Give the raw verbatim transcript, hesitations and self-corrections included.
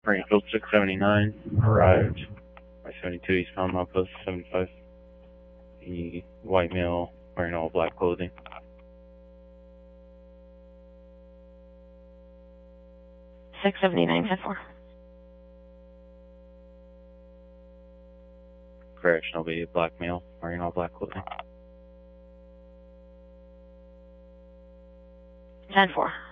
Springfield six seventy-nine, arrived by seventy-two eastbound milepost seventy-five. The white male wearing all black clothing. six seventy-nine, ten four. Correction, will be a black male wearing all black clothing. ten four.